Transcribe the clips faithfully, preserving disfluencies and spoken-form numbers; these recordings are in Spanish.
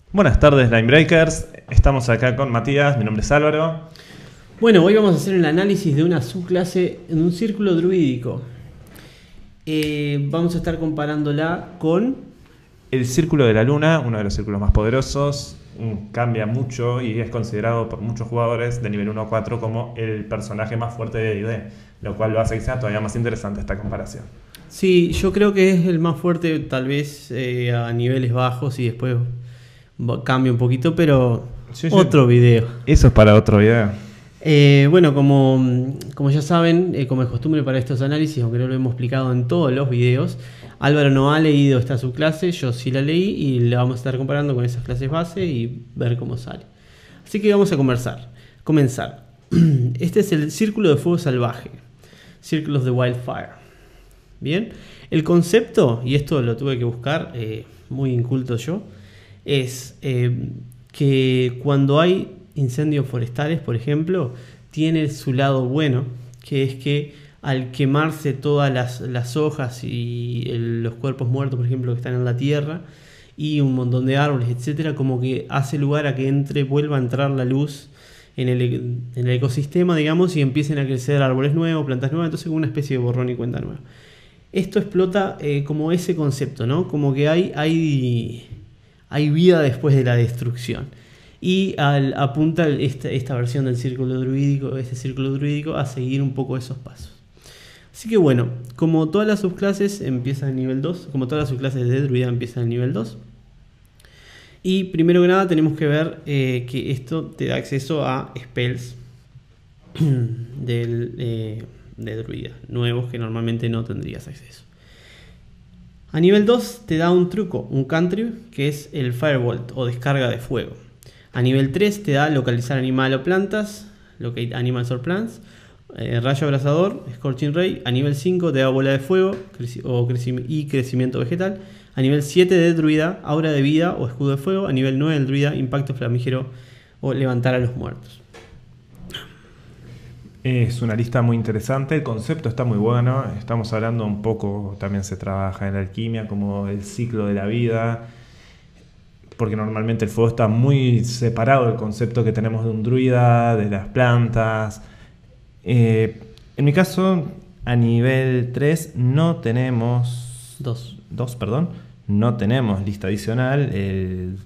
Buenas tardes, Linebreakers. Estamos acá con Matías, mi nombre es Álvaro. Bueno, hoy vamos a hacer el análisis de una subclase en un círculo druídico. Eh, vamos a estar comparándola con... El Círculo de la Luna, uno de los círculos más poderosos, mm, cambia mucho y es considerado por muchos jugadores de nivel uno a cuatro como el personaje más fuerte de D y D, lo cual lo hace que sea todavía más interesante esta comparación. Sí, yo creo que es el más fuerte tal vez eh, a niveles bajos y después cambia un poquito, pero Sí, sí. otro video. Eso es para otro video. Eh, bueno, como, como ya saben, eh, como es costumbre para estos análisis, aunque no lo hemos explicado en todos los videos, Álvaro no ha leído esta subclase, yo sí la leí y la vamos a estar comparando con esas clases base y ver cómo sale. Así que vamos a conversar, comenzar. Este es el Círculo de Fuego Salvaje, Circles de Wildfire. Bien, el concepto, y esto lo tuve que buscar, eh, muy inculto yo, es eh, que cuando hay incendios forestales, por ejemplo, tiene su lado bueno, que es que al quemarse todas las, las hojas y el, los cuerpos muertos, por ejemplo, que están en la tierra, y un montón de árboles, etcétera, como que hace lugar a que entre, vuelva a entrar la luz en el, en el ecosistema, digamos, y empiecen a crecer árboles nuevos, plantas nuevas, entonces como una especie de borrón y cuenta nueva. Esto explota eh, como ese concepto, ¿no? Como que hay, hay, hay vida después de la destrucción. Y al, apunta esta, esta versión del círculo druídico, este círculo druídico, a seguir un poco esos pasos. Así que bueno, como todas las subclases empiezan en nivel dos, como todas las subclases de druida empiezan en nivel dos. Y primero que nada tenemos que ver eh, que esto te da acceso a spells del, eh, de druida, nuevos que normalmente no tendrías acceso. A nivel dos te da un truco, un cantrip, que es el Firebolt o descarga de fuego. A nivel tres te da localizar animal o plantas, locate animals or plants, eh, rayo abrasador, scorching ray. A nivel cinco te da bola de fuego creci o creci y crecimiento vegetal. A nivel siete de druida, aura de vida o escudo de fuego. A nivel nueve del druida, impacto flamígero o levantar a los muertos. Es una lista muy interesante, el concepto está muy bueno, estamos hablando un poco, también se trabaja en la alquimia como el ciclo de la vida, porque normalmente el fuego está muy separado del concepto que tenemos de un druida, de las plantas. Eh, en mi caso, a nivel tres no tenemos... dos. dos, perdón. No tenemos lista adicional. El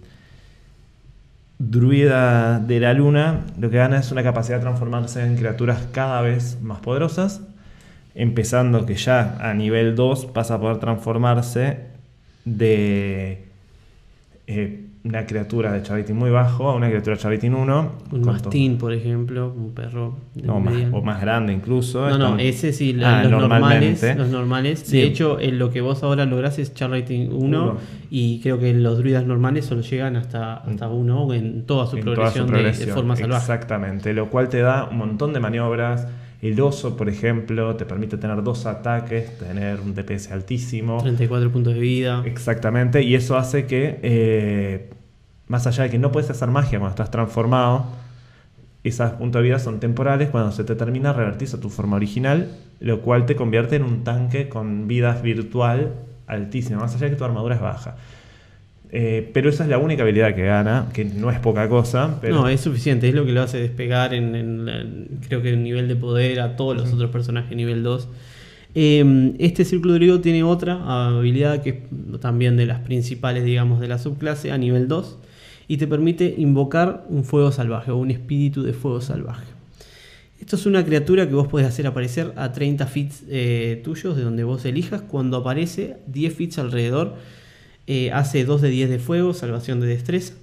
druida de la luna lo que gana es una capacidad de transformarse en criaturas cada vez más poderosas. Empezando que ya a nivel dos pasa a poder transformarse de... Eh, una criatura de Charitin muy bajo a una criatura de Charitin uno. Un mastín, por ejemplo, un perro de no, más, o más grande incluso. No, no, Están... ese sí, la, ah, los, normales, normalmente. los normales. Sí. De hecho, en lo que vos ahora lográs es Charitin uno, uno, y creo que los druidas normales solo llegan hasta, hasta uno en toda su, en progresión, toda su progresión de, de forma salvaje. Exactamente, lo cual te da un montón de maniobras. El oso, por ejemplo, te permite tener dos ataques, tener un D P S altísimo. treinta y cuatro puntos de vida. Exactamente, y eso hace que, eh, más allá de que no puedes hacer magia cuando estás transformado, esos puntos de vida son temporales. Cuando se te termina, revertís a tu forma original, lo cual te convierte en un tanque con vida virtual altísima, más allá de que tu armadura es baja. Eh, pero esa es la única habilidad que gana, que no es poca cosa. Pero... No, es suficiente, es lo que lo hace despegar en, en, en creo que en nivel de poder a todos los uh-huh. otros personajes nivel dos. Eh, este círculo druido tiene otra habilidad que es también de las principales, digamos, de la subclase a nivel dos, y te permite invocar un fuego salvaje o un espíritu de fuego salvaje. Esto es una criatura que vos podés hacer aparecer a treinta feats eh, tuyos, de donde vos elijas. Cuando aparece diez feats alrededor, Eh, hace dos de diez de fuego, salvación de destreza.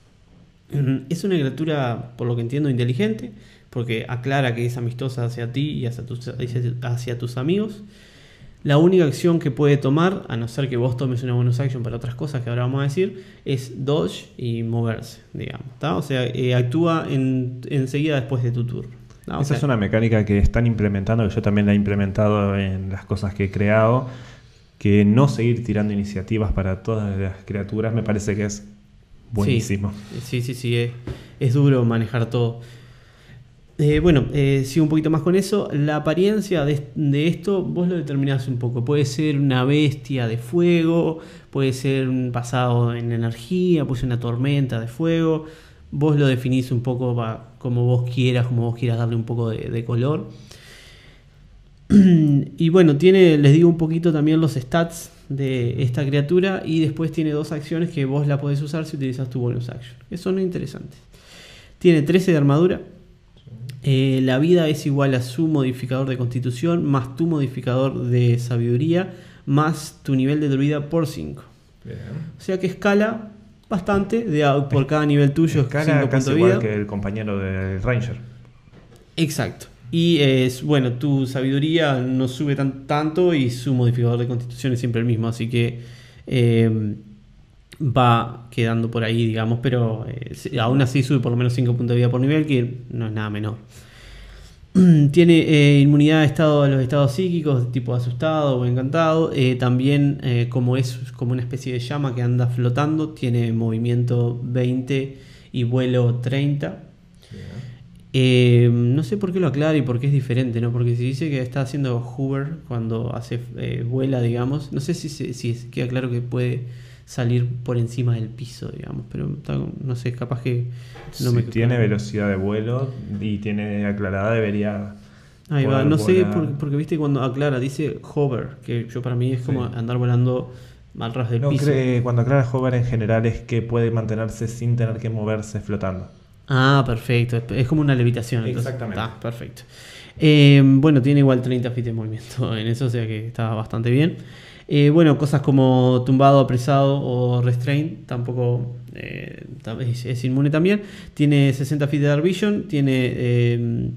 Es una criatura, por lo que entiendo, inteligente, porque aclara que es amistosa hacia ti y hacia tus, hacia tus amigos. La única acción que puede tomar, a no ser que vos tomes una bonus action para otras cosas que ahora vamos a decir, es dodge y moverse, digamos, ¿tá? O sea, eh, actúa en, enseguida después de tu turno. ¿tá? O Esa sea, es una mecánica que están implementando, que yo también la he implementado en las cosas que he creado, que no seguir tirando iniciativas para todas las criaturas me parece que es buenísimo. Sí, sí, sí, sí es, es duro manejar todo. Eh, bueno, eh, sigo un poquito más con eso. La apariencia de, de esto, vos lo determinás un poco. Puede ser una bestia de fuego, puede ser un basado en energía, puede ser una tormenta de fuego. Vos lo definís un poco va, como vos quieras, como vos quieras darle un poco de, de color. Y bueno, tiene, les digo un poquito también los stats de esta criatura. Y después tiene dos acciones que vos la podés usar si utilizas tu bonus action, que son interesantes. Tiene trece de armadura. Eh, la vida es igual a su modificador de constitución más tu modificador de sabiduría más tu nivel de druida por cinco. Bien. O sea que escala bastante de, por cada nivel tuyo. Escala casi igual que el compañero del Ranger. Exacto. Y es bueno, tu sabiduría no sube tan, tanto y su modificador de constitución es siempre el mismo. Así que eh, va quedando por ahí, digamos, pero eh, aún así sube por lo menos cinco puntos de vida por nivel, que no es nada menor. Tiene eh, inmunidad a, estado, a los estados psíquicos, de tipo asustado o encantado. Eh, también, eh, como es como una especie de llama que anda flotando, tiene movimiento veinte y vuelo treinta. Eh, no sé por qué lo aclara y por qué es diferente, ¿no? Porque si dice que está haciendo hover cuando hace eh, vuela, digamos, no sé si, si, si queda claro que puede salir por encima del piso, digamos, pero no sé, capaz que no si me tiene velocidad de vuelo y tiene aclarada, debería ahí va, no sé, porque, porque viste cuando aclara dice hover, que yo para mí es como sí. andar volando al ras del no, piso. Cree, cuando aclara hover en general es que puede mantenerse sin tener que moverse flotando. Ah, perfecto, es como una levitación. Exactamente. Está perfecto. Eh, bueno, tiene igual treinta feet de movimiento en eso, o sea que está bastante bien. Eh, bueno, cosas como tumbado, apresado o restraint tampoco eh, es, es inmune también. Tiene sesenta feet de Dark Vision, tiene eh,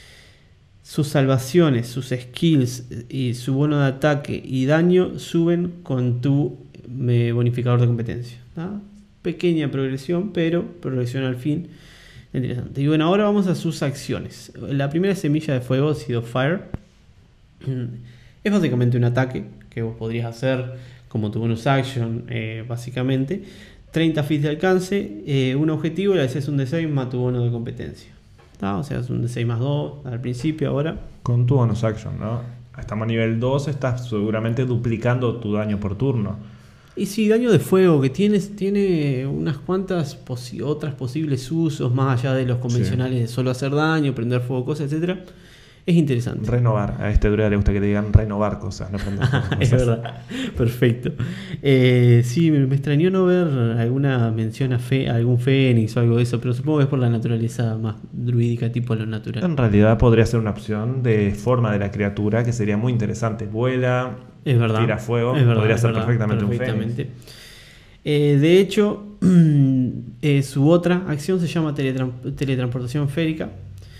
sus salvaciones, sus skills y su bono de ataque y daño suben con tu eh, bonificador de competencia. ¿tá? Pequeña progresión, pero progresión al fin. Interesante. Y bueno, ahora vamos a sus acciones. La primera semilla de fuego, Seed of Fire, es básicamente un ataque que vos podrías hacer como tu bonus action, eh, básicamente. treinta feet de alcance, eh, un objetivo, le haces un D seis más tu bono de competencia. ¿tá? O sea, es un D seis más dos al principio, ahora. Con tu bonus action, ¿no? Estamos a nivel dos, estás seguramente duplicando tu daño por turno. Y sí, daño de fuego, que tienes, tiene unas cuantas posi- otras posibles usos, más allá de los convencionales sí. de solo hacer daño, prender fuego, cosas, etcétera. Es interesante. Renovar. A este druida le gusta que le digan renovar cosas, no prender fuego. Es verdad. Perfecto. Eh, sí, me, me extrañó no ver alguna mención a, fe, a algún fénix o algo de eso, pero supongo que es por la naturaleza más druídica, tipo lo natural. En realidad podría ser una opción de forma de la criatura que sería muy interesante. Vuela, es verdad, tira fuego, es verdad, podría es ser verdad, perfectamente, perfectamente un fénix. Eh, de hecho, eh, su otra acción se llama teletran- teletransportación férica.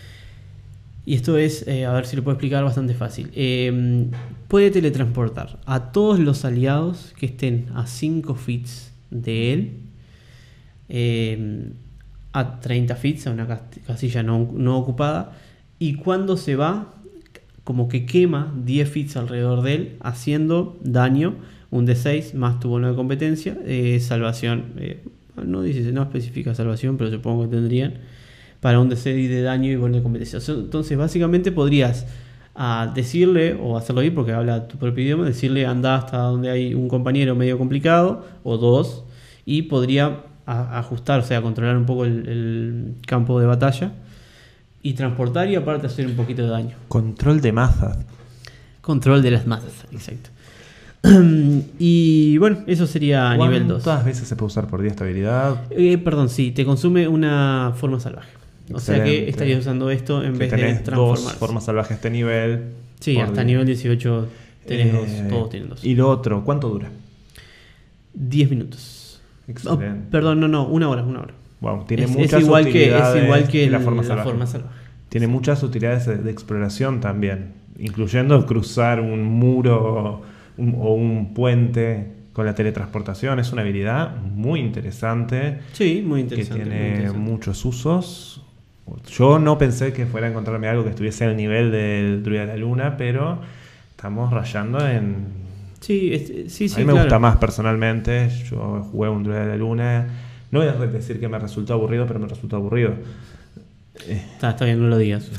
Y esto es, eh, a ver si lo puedo explicar, bastante fácil. Eh, puede teletransportar a todos los aliados que estén a cinco feet de él, eh, a treinta feet, a una casilla no, no ocupada, y cuando se va, como que quema diez feet alrededor de él, haciendo daño, un D seis más tu bono de competencia, eh, salvación, eh, no dice, no especifica salvación, pero supongo que tendrían, para un D seis de daño y bono de competencia. Entonces básicamente podrías uh, decirle, o hacerlo ir porque habla tu propio idioma, decirle anda hasta donde hay un compañero medio complicado, o dos, y podría a, ajustar, o sea, controlar un poco el, el campo de batalla, y transportar y aparte hacer un poquito de daño. Control de masas. Control de las masas, exacto. Y bueno, eso sería a nivel dos. ¿Cuántas veces se puede usar por día esta habilidad? Eh, perdón, sí, te consume una forma salvaje. O Excelente. sea que estarías usando esto en que vez de transformarse. Dos formas salvajes a este nivel. Sí, hasta día. Nivel dieciocho tenés eh, dos, todos tienen dos. Y lo otro, ¿cuánto dura? diez minutos. Excelente. Oh, perdón, no, no, una hora, una hora. Wow, tiene es, muchas es igual utilidades que, es igual que el, la, el, forma, la salvaje. forma salvaje. Tiene muchas utilidades de, de exploración también, incluyendo cruzar un muro un, o un puente con la teletransportación. Es una habilidad muy interesante. Sí, muy interesante. Que tiene muy interesante. muchos usos. Yo no pensé que fuera a encontrarme algo que estuviese al nivel del Druida de la Luna, pero estamos rayando en... Sí, es, sí, sí. A mí me claro. gusta más personalmente. Yo jugué un Druida de la Luna. No voy a decir que me resultó aburrido, pero me resultó aburrido. Está, está bien, no lo digas.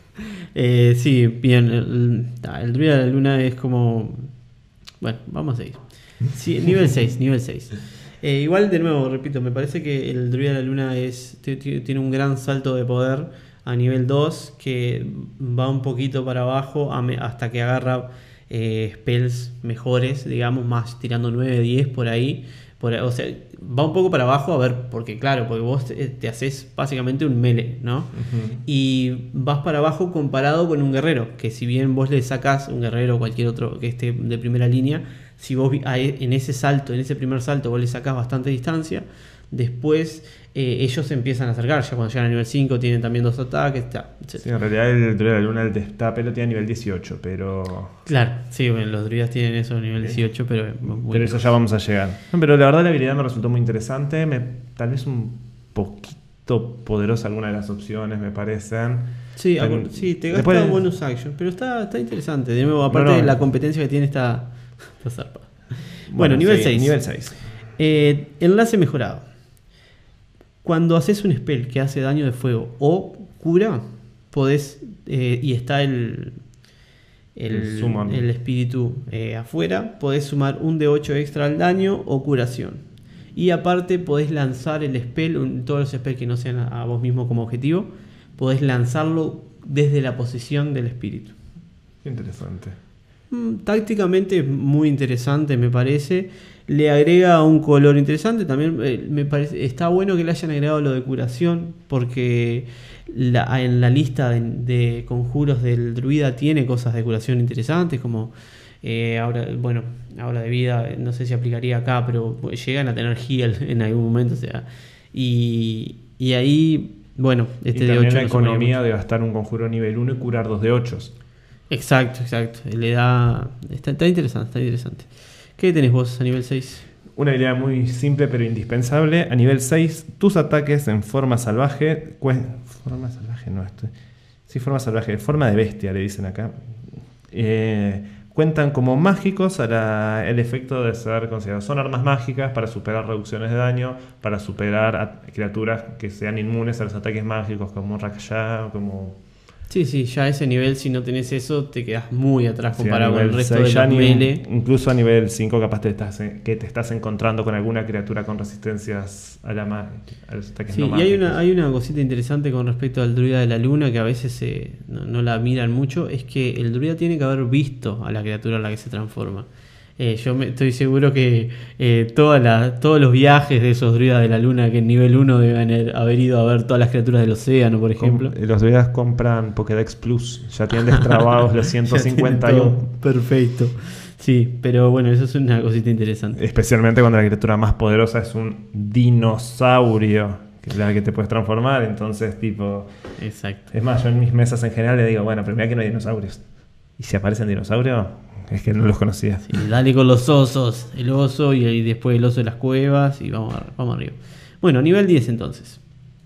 Eh, sí, bien. El, el druida de la luna es como... Bueno, vamos a seguir. Sí, nivel seis, nivel seis. Eh, igual, de nuevo, repito, me parece que el druida de la luna es, tiene un gran salto de poder a nivel dos que va un poquito para abajo a me, hasta que agarra eh, spells mejores, digamos, más tirando nueve, diez por ahí. Por, o sea, va un poco para abajo, a ver, porque claro, porque vos te, te haces básicamente un melee, ¿no? Uh-huh. Y vas para abajo comparado con un guerrero, que si bien vos le sacás un guerrero o cualquier otro que esté de primera línea, si vos en ese salto, en ese primer salto, vos le sacás bastante distancia, después eh, ellos se empiezan a acercar, ya cuando llegan a nivel cinco tienen también dos ataques, etcétera. Sí, en realidad el druida de la luna, el destape lo tiene a nivel dieciocho, pero... Claro, sí, bueno, los druidas tienen eso a nivel dieciocho, pero... Bueno, pero eso ya vamos a llegar. No, pero la verdad la habilidad me resultó muy interesante, me, tal vez un poquito poderosa alguna de las opciones, me parecen. Sí, pero, sí te gasta después... bonus action, pero está, está interesante. De nuevo, aparte no, no, de la competencia que tiene, está, está zarpa. Bueno, bueno, nivel seis. Nivel seis. Eh, enlace mejorado. Cuando haces un spell que hace daño de fuego o cura, podés, eh, y está el, el, el, el espíritu eh, afuera, podés sumar un D ocho extra al daño o curación. Y aparte podés lanzar el spell, un, todos los spells que no sean a, a vos mismo como objetivo, podés lanzarlo desde la posición del espíritu. Qué interesante. Mm, tácticamente muy interesante, me parece. Le agrega un color interesante. También eh, me parece está bueno que le hayan agregado lo de curación, porque la, en la lista de, de conjuros del druida tiene cosas de curación interesantes, como eh, ahora, bueno, ahora de vida, no sé si aplicaría acá, pero llegan a tener heal en algún momento, o sea, y, y ahí, bueno, este y de ocho la economía de gastar un conjuro nivel uno y curar dos de ocho. Exacto, exacto. Le da. Está, está interesante, está interesante. ¿Qué tenés vos a nivel seis? Una habilidad muy simple pero indispensable. A nivel seis, tus ataques en forma salvaje. Forma salvaje, no estoy. Sí, forma salvaje. Forma de bestia, le dicen acá. Eh, cuentan como mágicos a el efecto de ser considerados. Son armas mágicas para superar reducciones de daño, para superar a criaturas que sean inmunes a los ataques mágicos, como Rakshá, como. Sí, sí, ya a ese nivel, si no tenés eso, te quedás muy atrás sí, comparado con el resto de los melee. Incluso a nivel cinco, capaz te estás, que te estás encontrando con alguna criatura con resistencias a, la ma a los ataques sí, no mágicos. Y hay una, hay una cosita interesante con respecto al druida de la luna que a veces eh, no, no la miran mucho, es que el druida tiene que haber visto a la criatura en la que se transforma. Eh, yo me, estoy seguro que eh, toda la, todos los viajes de esos druidas de la luna que en nivel uno deben haber ido a ver todas las criaturas del océano, por ejemplo. Com los druidas compran Pokédex Plus, ya tienen destrabados los ciento cincuenta y uno. Perfecto. Sí, pero bueno, eso es una cosita interesante. Especialmente cuando la criatura más poderosa es un dinosaurio, que es la que te puedes transformar, entonces tipo... Exacto. Es más, yo en mis mesas en general le digo, bueno, pero mira que no hay dinosaurios. ¿Y si aparecen dinosaurios? Es que no los conocía. Sí, dale con los osos, el oso y, y después el oso de las cuevas y vamos, vamos arriba. Bueno, nivel diez entonces.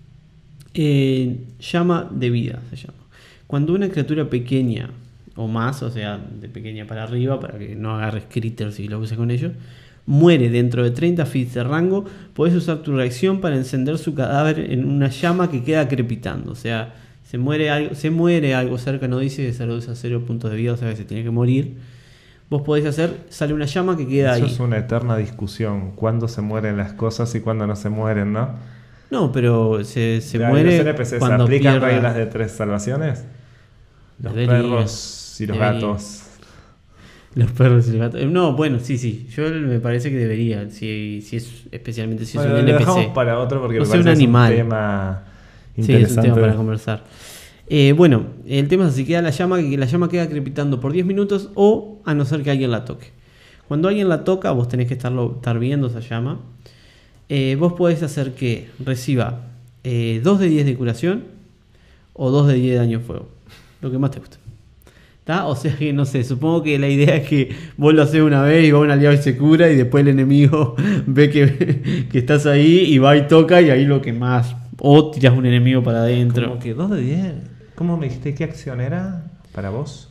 Eh, llama de vida se llama. Cuando una criatura pequeña o más, o sea, de pequeña para arriba, para que no agarres critters y lo uses con ellos, muere dentro de treinta feet de rango, podés usar tu reacción para encender su cadáver en una llama que queda crepitando. O sea, se muere algo, se muere algo cerca, no dice que se reduce a cero puntos de vida, o sea que se tiene que morir. Vos podés hacer, sale una llama que queda Eso ahí. Eso es una eterna discusión. ¿Cuándo se mueren las cosas y cuándo no se mueren, no? No, pero se, se la, muere los N P C cuando ¿se aplican pierda... reglas de tres salvaciones? Los debería, perros y los debería. gatos. Los perros y los gatos. No, bueno, sí, sí. Yo me parece que debería. Si, si es, especialmente si bueno, es un lo N P C. Lo dejamos para otro porque no me sé, parece un animal. un tema interesante. Sí, es un tema para conversar. Eh, bueno, el tema es así, queda la llama, que la llama queda crepitando por diez minutos o a no ser que alguien la toque. Cuando alguien la toca, vos tenés que estarlo, estar viendo esa llama. Eh, vos podés hacer que reciba eh, dos de diez de curación o dos de diez de daño de fuego. Lo que más te guste. ¿Tá? O sea que, no sé, supongo que la idea es que vos lo haces una vez y va un aliado y se cura y después el enemigo ve que, que estás ahí y va y toca y ahí lo que más... O tiras un enemigo para adentro. ¿Cómo que dos de diez? ¿Cómo me dijiste qué acción era para vos?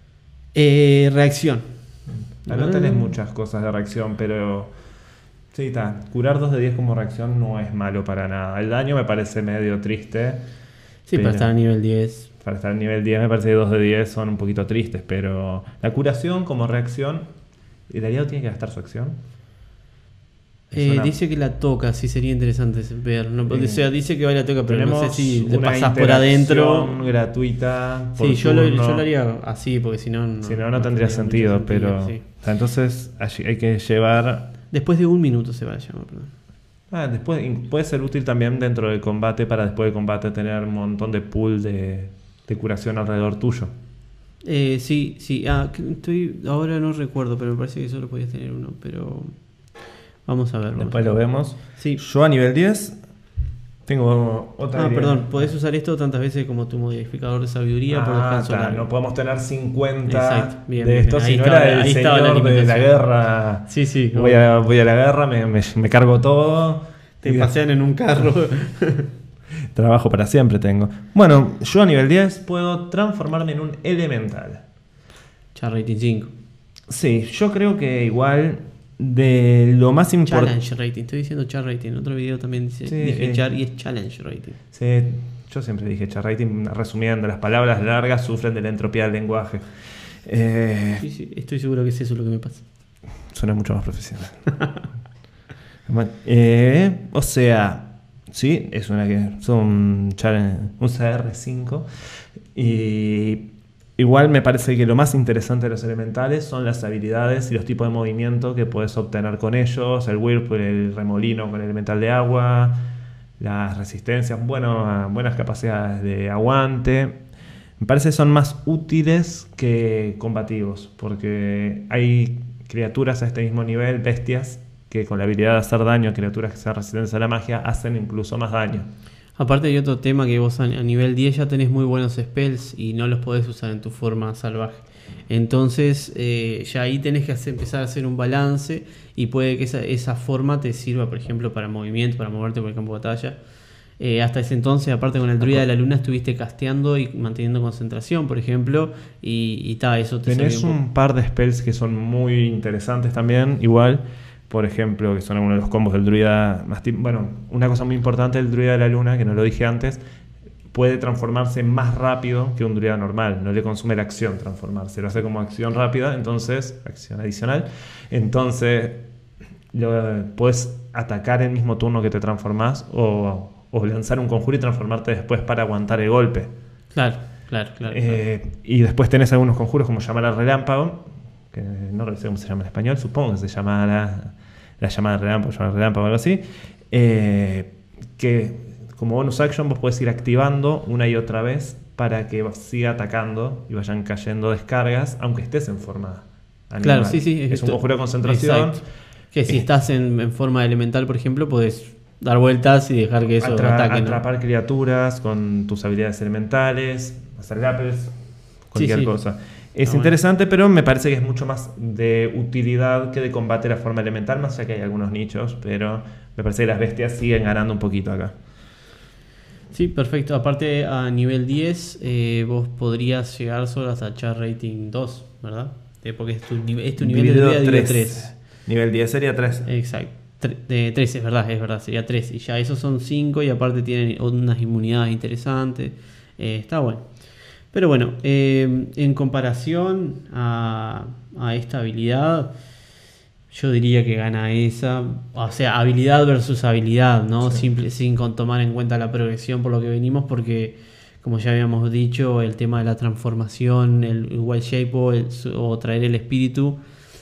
Eh, reacción. No, no tenés muchas cosas de reacción, pero... Sí, está. Curar dos de diez como reacción no es malo para nada. El daño me parece medio triste. Sí, pero para estar a nivel diez. Para estar a nivel diez me parece que dos de diez son un poquito tristes, pero la curación como reacción, ¿el aliado tiene que gastar su acción? Eh, Una- Dice que la toca, sí sería interesante ver. No, Eh, o sea, dice que va y la toca, pero no sé Tenemos si le una pasás por adentro. interacción gratuita. Por Sí, yo lo, turno. yo lo haría así, porque si no. No, Si no, no tendría mucho sentido, pero. sí. O sea, entonces allí hay que llevar. Después de un minuto se va a llamar, perdón. Ah, después in- puede ser útil también dentro del combate para después del combate tener un montón de pool de, de curación alrededor tuyo. Eh, sí, sí. Ah, que estoy, ahora no recuerdo, pero me parece que solo podías tener uno. Pero vamos a ver. vamos Después a lo ver. vemos. Sí. Yo a nivel diez tengo otra Ah, idea. perdón, podés usar esto tantas veces como tu modificador de sabiduría por Ah, descanso ta, largo. no podemos tener cincuenta Exacto, bien, de bien, estos, ahí si no estaba- era el ahí estaba la señor de la limitación. guerra. Sí, sí. Voy a, voy a la guerra, me, me, me cargo todo. Te y pasean en un carro. trabajo para siempre tengo. Bueno, yo a nivel diez puedo transformarme en un elemental. Char rating cinco. Sí, yo creo que igual de lo más importante. Challenge rating, estoy diciendo char rating. En otro video también dice, Sí, dije eh. char y es challenge rating. Sí, yo siempre dije char rating, resumiendo, las palabras largas sufren de la entropía del lenguaje. Eh, Sí, sí, estoy seguro que es eso lo que me pasa. Suena mucho más profesional. Bueno, eh, o sea, sí, es una que son challenge, un C R cinco. Y igual me parece que lo más interesante de los elementales son las habilidades y los tipos de movimiento que puedes obtener con ellos. El Whirlpool, el remolino con el elemental de agua, las resistencias, bueno, buenas capacidades de aguante. Me parece que son más útiles que combativos, porque hay criaturas a este mismo nivel, bestias, que con la habilidad de hacer daño a criaturas que sean resistentes a la magia, hacen incluso más daño. Aparte hay otro tema que vos a, a nivel diez ya tenés muy buenos spells y no los podés usar en tu forma salvaje. Entonces eh, ya ahí tenés que hacer, empezar a hacer un balance y puede que esa, esa forma te sirva, por ejemplo, para movimiento, para moverte por el campo de batalla. Eh, hasta ese entonces, aparte con el druida de la luna, estuviste casteando y manteniendo concentración, por ejemplo, y, y ta, eso te Tenés sirve un un par de spells que son muy interesantes también, igual, por ejemplo, que son algunos de los combos del druida más tip- bueno, una cosa muy importante del druida de la luna, que no lo dije antes, puede transformarse más rápido que un druida normal, no le consume la acción transformarse, lo hace como acción rápida, entonces, acción adicional, entonces lo, puedes atacar el mismo turno que te transformás o, o lanzar un conjuro y transformarte después para aguantar el golpe. Claro, claro, claro. Eh, y después tenés algunos conjuros como llamar al relámpago, que no sé cómo se llama en español, supongo que se llama la, la llamada al relámpago, llamar al relámpago o algo así, eh, que como bonus action vos podés ir activando una y otra vez para que siga atacando y vayan cayendo descargas, aunque estés en forma animal. Claro, sí, sí. Es esto- un conjuro de concentración. Exacto. Que si Eh, estás en, en forma elemental, por ejemplo, podés dar vueltas y dejar que eso Atra- ataque, ¿no? atrapar criaturas con tus habilidades elementales, hacer grapples, cualquier sí. cosa. Es Ah, interesante, pero me parece que es mucho más de utilidad que de combate la forma elemental, más allá que hay algunos nichos, pero me parece que las bestias siguen ganando un poquito acá. Sí, perfecto. Aparte, a nivel diez, eh, vos podrías llegar solo hasta char rating dos, ¿verdad? Eh, porque es tu, nive- es tu nivel de Dividido vida dividido tres. tres. Nivel diez sería tres. Exacto. Tre- de tres, es verdad, es verdad, sería tres. Y ya esos son cinco y aparte tienen unas inmunidades interesantes. Eh, está bueno. Pero bueno, eh, en comparación a, a esta habilidad, yo diría que gana esa. O sea, habilidad versus habilidad, ¿no? Sí. Simple, sin con tomar en cuenta la progresión por lo que venimos, porque como ya habíamos dicho, el tema de la transformación, el, el wild shape o, el- o traer el espíritu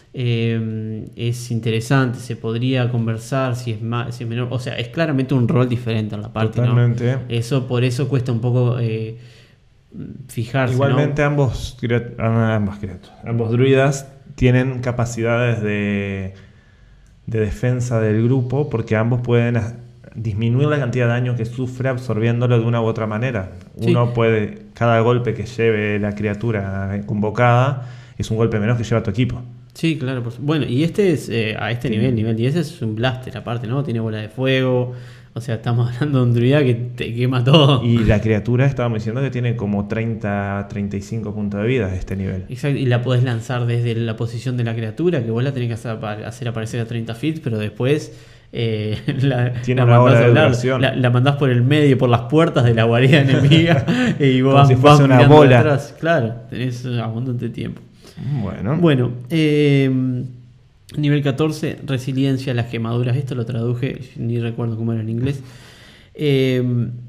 eh, es interesante. Se podría conversar si es más, si es menor. O sea, es claramente un rol diferente en la parte, ¿no? Totalmente. Eso por eso cuesta un poco eh, fijarse, Igualmente ¿no? ambos, criat- ah, ambas criaturas, ambos druidas tienen capacidades de, de defensa del grupo porque ambos pueden a- disminuir la cantidad de daño que sufre absorbiéndolo de una u otra manera. Sí. Uno puede, cada golpe que lleve la criatura convocada es un golpe menos que lleva tu equipo. Sí, claro. Por su- bueno, y este es eh, a este Sí. nivel, nivel diez, es un blaster aparte, ¿no? Tiene bola de fuego. O sea, estamos hablando de un druida que te quema todo. Y la criatura, estábamos diciendo que tiene como treinta, treinta y cinco puntos de vida a este nivel. Exacto, y la podés lanzar desde la posición de la criatura, que vos la tenés que hacer, apa- hacer aparecer a treinta feet, pero después Eh, la, Tiene la una hora mandás de a volar, duración. la, la mandás por el medio, por las puertas de la guarida enemiga y vos Como vas, si fuese vas una mirando bola. atrás. Claro, tenés abundante tiempo. Bueno. Bueno, eh, nivel catorce, resiliencia a las quemaduras. Esto lo traduje, ni recuerdo cómo era en inglés. Eh,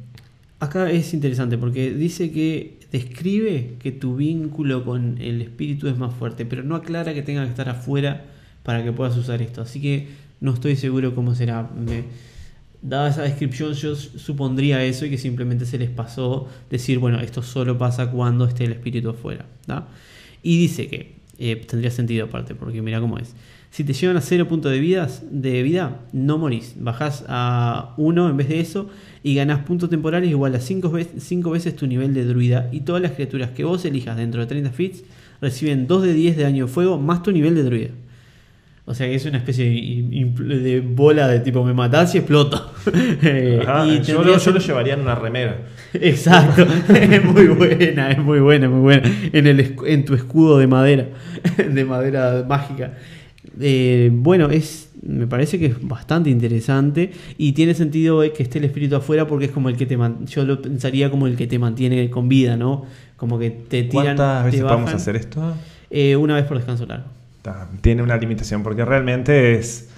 acá es interesante porque dice que describe que tu vínculo con el espíritu es más fuerte, pero no aclara que tenga que estar afuera para que puedas usar esto. Así que no estoy seguro cómo será. Me, dada esa descripción, yo supondría eso y que simplemente se les pasó decir, bueno, esto solo pasa cuando esté el espíritu afuera, ¿no? Y dice que eh, tendría sentido aparte, porque mira cómo es. Si te llevan a cero puntos de, vidas, de vida, no morís. Bajás a uno en vez de eso y ganás puntos temporales igual a cinco veces tu nivel de druida. Y todas las criaturas que vos elijas dentro de treinta feats reciben dos de diez de daño de fuego más tu nivel de druida. O sea que es una especie de, de bola de tipo me matás y exploto. Ajá, y yo, lo, yo lo llevaría en una remera. Exacto, es muy buena, es muy buena, muy buena. En, el, en tu escudo de madera, de madera mágica. Eh, bueno, es, me parece que es bastante interesante y tiene sentido que esté el espíritu afuera porque es como el que te man, yo lo pensaría como el que te mantiene con vida, ¿no? Como que te tiran. ¿Cuántas veces te bajan, podemos hacer esto? Eh, una vez por descanso largo. Tiene una limitación porque realmente es...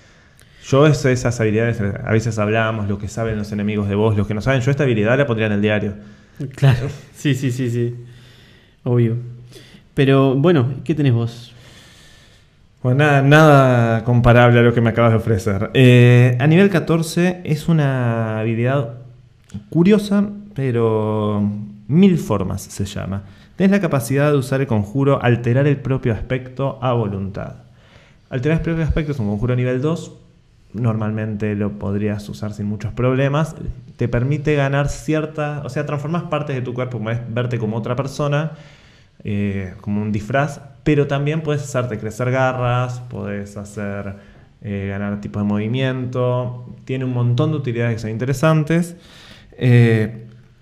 Yo es, esas habilidades, a veces hablamos, lo que saben los enemigos de vos, los que no saben, yo esta habilidad la pondría en el diario. Claro, sí, sí, sí, sí. Obvio. Pero bueno, ¿qué tenés vos? Bueno, nada, nada comparable a lo que me acabas de ofrecer. Eh, a nivel catorce es una habilidad curiosa, pero mil formas se llama. Tenés la capacidad de usar el conjuro alterar el propio aspecto a voluntad. Alterar el propio aspecto es un conjuro nivel dos. Normalmente lo podrías usar sin muchos problemas. Te permite ganar cierta... O sea, transformás partes de tu cuerpo, puedes verte como otra persona, eh, como un disfraz, pero también puedes hacerte crecer garras, puedes hacer eh, ganar tipos de movimiento. Tiene un montón de utilidades que son interesantes. Eh,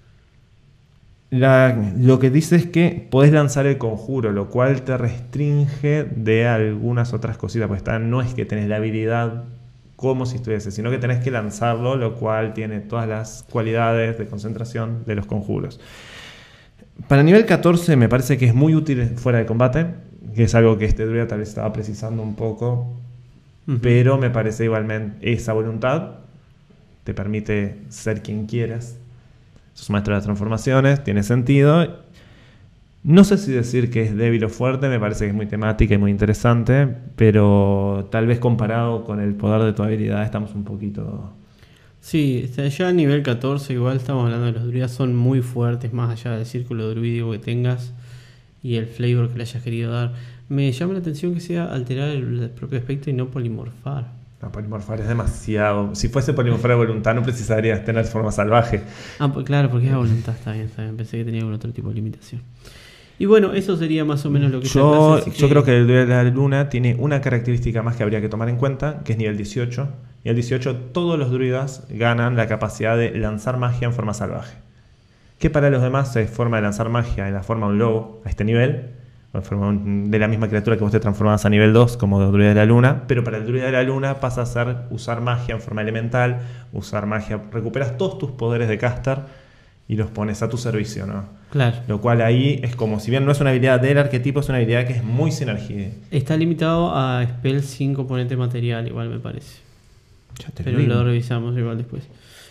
La, lo que dice es que podés lanzar el conjuro, lo cual te restringe de algunas otras cositas, pues está, no es que tenés la habilidad como si estuviese, sino que tenés que lanzarlo, lo cual tiene todas las cualidades de concentración de los conjuros. Para nivel catorce me parece que es muy útil fuera de combate, que es algo que este druida tal vez estaba precisando un poco, uh-huh. Pero me parece igualmente esa voluntad te permite ser quien quieras. Sos maestro de las transformaciones, tiene sentido. No sé si decir que es débil o fuerte, me parece que es muy temática y muy interesante, pero tal vez comparado con el poder de tu habilidad estamos un poquito... Sí, ya a nivel catorce igual estamos hablando de los druidas, son muy fuertes, más allá del círculo druídico que tengas y el flavor que le hayas querido dar. Me llama la atención que sea alterar el propio aspecto y no polimorfar. No, polimorfar es demasiado. Si fuese polimorfar a voluntad no precisarías tener forma salvaje. Ah, pues claro, porque es a voluntad, está bien, está bien. Pensé que tenía algún otro tipo de limitación. Y bueno, eso sería más o menos lo que... Yo, clase, yo que... creo que el de la luna tiene una característica más que habría que tomar en cuenta, que es nivel dieciocho. Y el dieciocho todos los druidas ganan la capacidad de lanzar magia en forma salvaje. Que para los demás es forma de lanzar magia en la forma de un lobo a este nivel, o en forma de la misma criatura que vos te transformás a nivel dos como druida de la luna, pero para el druida de la luna pasa a ser usar magia en forma elemental, usar magia, recuperas todos tus poderes de caster y los pones a tu servicio, ¿no? Claro. Lo cual ahí es como, si bien no es una habilidad del arquetipo, es una habilidad que es muy sinergia. Está limitado a spell sin componente material, igual me parece. Ya te Pero digo. lo revisamos igual después.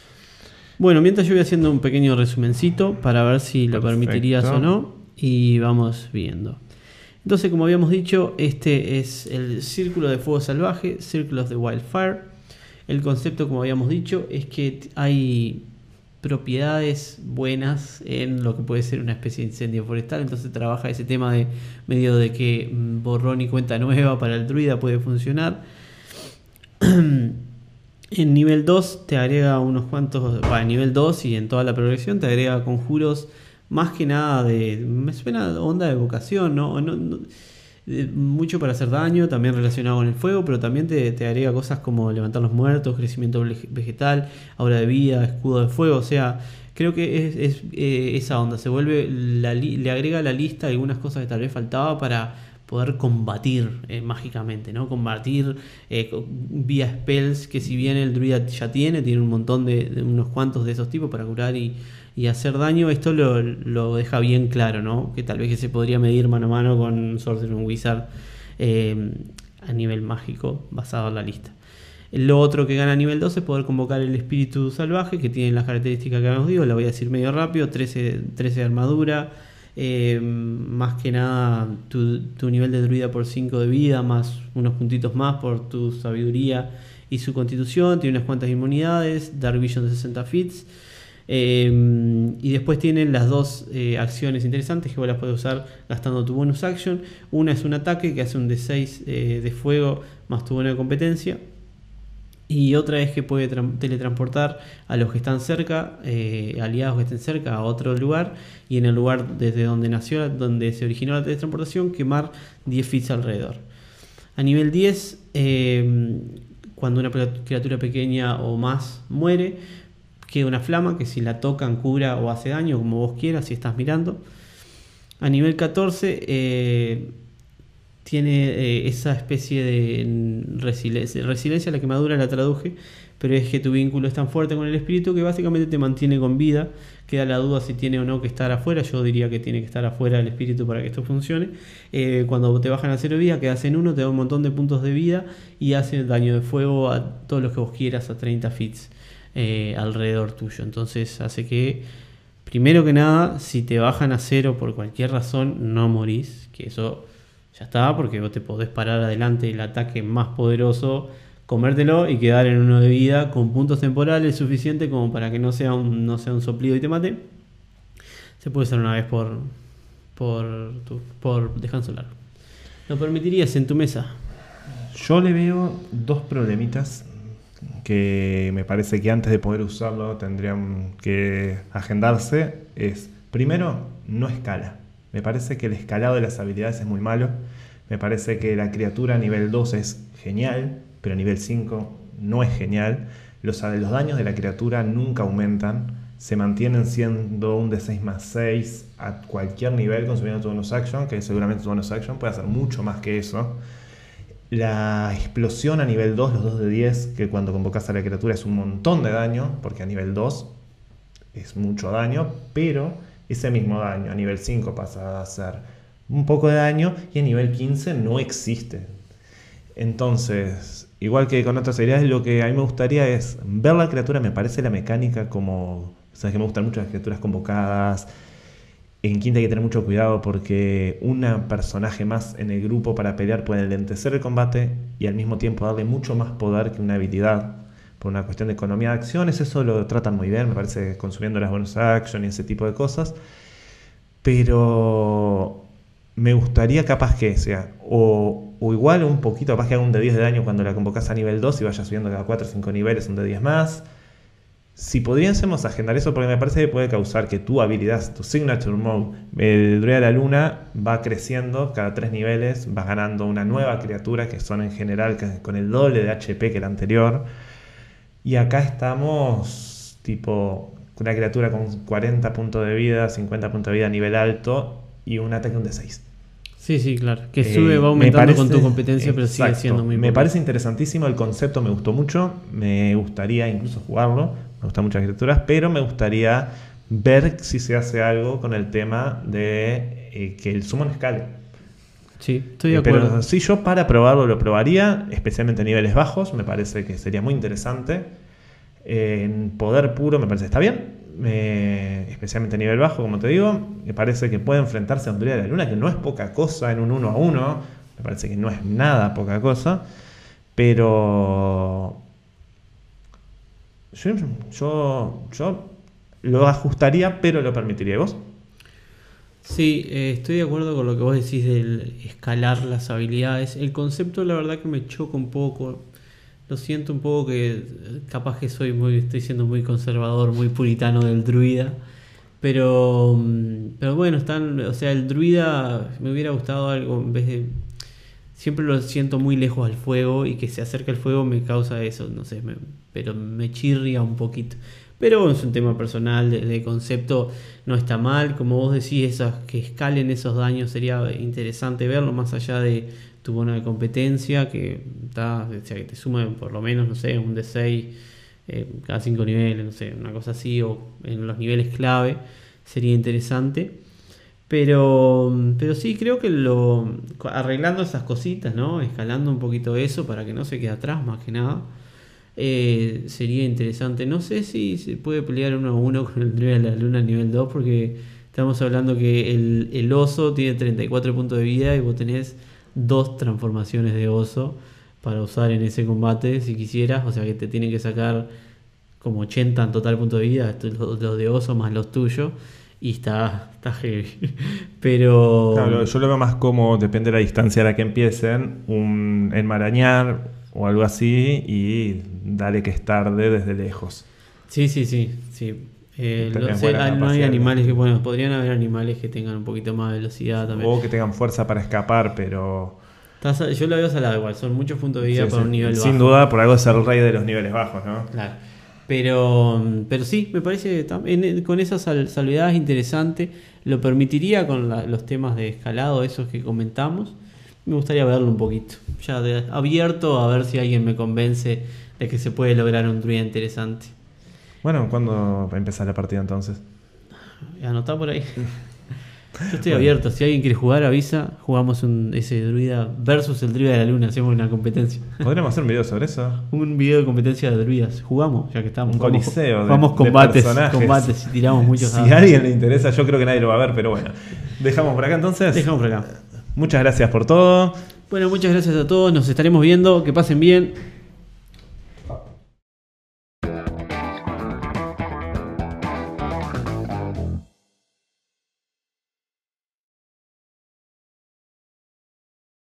Bueno, mientras yo voy haciendo un pequeño resumencito para ver si lo Perfecto. permitirías o no y vamos viendo. Entonces, como habíamos dicho, este es el Círculo de Fuego Salvaje, Circle of the Wildfire. El concepto, como habíamos dicho, es que hay propiedades buenas en lo que puede ser una especie de incendio forestal. Entonces trabaja ese tema de medio de que borrón y cuenta nueva para el druida puede funcionar. En nivel dos te agrega unos cuantos, va, en nivel dos y en toda la progresión te agrega conjuros más que nada de, me suena onda de evocación, ¿no? no, no de, mucho para hacer daño, también relacionado con el fuego, pero también te, te agrega cosas como levantar los muertos, crecimiento vegetal, aura de vida, escudo de fuego, o sea, creo que es, es eh, esa onda, se vuelve, la, le agrega a la lista algunas cosas que tal vez faltaba para poder combatir eh, mágicamente, ¿no? Combatir eh, vía spells, que si bien el druida ya tiene, tiene un montón de, de unos cuantos de esos tipos para curar y, y hacer daño. Esto lo, lo deja bien claro, ¿no? Que tal vez que se podría medir mano a mano con Sorcerer Wizard eh, a nivel mágico basado en la lista. Lo otro que gana a nivel doce es poder convocar el espíritu salvaje, que tiene las características que habíamos dicho. La voy a decir medio rápido: trece, trece de armadura, eh, más que nada tu, tu nivel de druida por cinco de vida, más unos puntitos más por tu sabiduría y su constitución. Tiene unas cuantas inmunidades, Dark Vision de sesenta fits. Eh, y después tienen las dos eh, acciones interesantes que vos las puedes usar gastando tu bonus action. Una es un ataque que hace un D seis eh, de fuego más tu buena competencia. Y otra es que puede teletransportar a los que están cerca, eh, aliados que estén cerca, a otro lugar. Y en el lugar desde donde nació, donde se originó la teletransportación, quemar diez fits alrededor. A nivel diez, eh, cuando una criatura pequeña o más muere, queda una flama que si la tocan, cura o hace daño, como vos quieras, si estás mirando. A nivel catorce... Eh, tiene eh, esa especie de resiliencia. Resiliencia, la quemadura la traduje, pero es que tu vínculo es tan fuerte con el espíritu que básicamente te mantiene con vida. Queda la duda si tiene o no que estar afuera. Yo diría que tiene que estar afuera el espíritu para que esto funcione. Eh, cuando te bajan a cero vida, quedas en uno, te da un montón de puntos de vida y hace daño de fuego a todos los que vos quieras a treinta fits eh, alrededor tuyo. Entonces hace que, primero que nada, si te bajan a cero por cualquier razón, no morís. Que eso... ya está, porque vos te podés parar adelante el ataque más poderoso, comértelo y quedar en uno de vida con puntos temporales suficientes como para que no sea un, no sea un soplido y te mate. Se puede hacer una vez por por, tu, por descanso largo. ¿Lo permitirías en tu mesa? Yo le veo dos problemitas que me parece que antes de poder usarlo tendrían que agendarse. Es, primero, no escala. Me parece que el escalado de las habilidades es muy malo. Me parece que la criatura a nivel dos es genial, pero a nivel cinco no es genial. Los, los daños de la criatura nunca aumentan. Se mantienen siendo un D seis más seis a cualquier nivel consumiendo tu bonus action, que seguramente tu bonus action puede hacer mucho más que eso. La explosión a nivel dos, los dos de diez, que cuando convocas a la criatura es un montón de daño, porque a nivel dos es mucho daño, pero... ese mismo daño a nivel cinco pasa a ser un poco de daño y a nivel quince no existe. Entonces, igual que con otras habilidades, lo que a mí me gustaría es ver la criatura. Me parece la mecánica como... sabes que me gustan mucho las criaturas convocadas. En quinta hay que tener mucho cuidado porque un personaje más en el grupo para pelear puede enlentecer el combate y al mismo tiempo darle mucho más poder que una habilidad. Por una cuestión de economía de acciones, eso lo tratan muy bien, me parece, consumiendo las bonus action y ese tipo de cosas. Pero me gustaría capaz que sea, o, o igual un poquito, capaz que haga un D diez de daño cuando la convocas a nivel dos y vaya subiendo cada cuatro o cinco niveles un D diez más. Si podríamos agendar eso, porque me parece que puede causar que tu habilidad, tu signature mode, el druida de la luna, va creciendo cada tres niveles, vas ganando una nueva criatura que son en general con el doble de H P que la anterior. Y acá estamos tipo una criatura con cuarenta puntos de vida, cincuenta puntos de vida a nivel alto y un ataque un D seis. Sí, sí, claro. Que sube, eh, va aumentando parece, con tu competencia, exacto, pero sigue siendo muy Me importante. parece interesantísimo el concepto, me gustó mucho. Me gustaría incluso jugarlo. Me gustan muchas criaturas, pero me gustaría ver si se hace algo con el tema de eh, que el summon escale. Sí, estoy de eh, acuerdo. Pero sí, yo para probarlo lo probaría, especialmente a niveles bajos. Me parece que sería muy interesante. Eh, en poder puro me parece que está bien. Eh, especialmente a nivel bajo, como te digo, me parece que puede enfrentarse a un druida de la luna, que no es poca cosa en un uno a uno, me parece que no es nada poca cosa, pero yo, yo, yo lo ajustaría, pero lo permitiría. ¿Y vos? Sí, eh, estoy de acuerdo con lo que vos decís del escalar las habilidades. El concepto, la verdad, que me choca un poco. Lo siento un poco, que capaz que soy muy, estoy siendo muy conservador, muy puritano del druida. Pero, pero bueno, están, o sea, el druida me hubiera gustado algo en vez de... Siempre lo siento muy lejos al fuego y que se acerque al fuego me causa eso, no sé, me, pero me chirria un poquito. Pero es un tema personal, de, de concepto no está mal. Como vos decís, esas, que escalen esos daños sería interesante verlo, más allá de tu bono de competencia, que, está, o sea, que te sume por lo menos, no sé, un D seis eh, cada cinco niveles, no sé, una cosa así, o en los niveles clave, sería interesante. Pero, pero sí, creo que lo arreglando esas cositas, ¿no? Escalando un poquito eso para que no se quede atrás, más que nada. Eh, sería interesante. No sé si se puede pelear uno a uno con el nivel de la luna nivel dos, porque estamos hablando que el, el oso tiene treinta y cuatro puntos de vida y vos tenés dos transformaciones de oso para usar en ese combate si quisieras. O sea que te tienen que sacar como ochenta en total puntos de vida, los, los de oso más los tuyos, y está, está heavy. Pero claro, yo lo veo más como, depende de la distancia a la que empiecen, un enmarañar o algo así, y dale que es tarde desde lejos. Sí, sí, sí, sí. Eh, lo, sé, hay, no hay animales que, bueno, podrían haber animales que tengan un poquito más de velocidad también. O que tengan fuerza para escapar, pero... Estás, yo lo veo salado igual, son muchos puntos de vida sí, para sí. un nivel Sin bajo. Sin duda, por algo es el rey de los niveles bajos, ¿no? Claro. Pero, pero sí, me parece también con esas sal, salvedades interesante. Lo permitiría con la, los temas de escalado, esos que comentamos. Me gustaría verlo un poquito. Ya de, abierto a ver si alguien me convence de que se puede lograr un druida interesante. Bueno, ¿cuándo empezás la partida entonces? Anotá por ahí. Yo estoy bueno. abierto. Si alguien quiere jugar, avisa. Jugamos un, ese druida versus el druida de la luna. Hacemos una competencia. ¿Podríamos hacer un video sobre eso? Un video de competencia de druidas. Jugamos, ya que estamos. Un coliseo. Vamos combates, combates y tiramos muchos. Si a alguien le interesa, yo creo que nadie lo va a ver, pero bueno. Dejamos por acá entonces. Dejamos por acá. Muchas gracias por todo. Bueno, muchas gracias a todos. Nos estaremos viendo. Que pasen bien.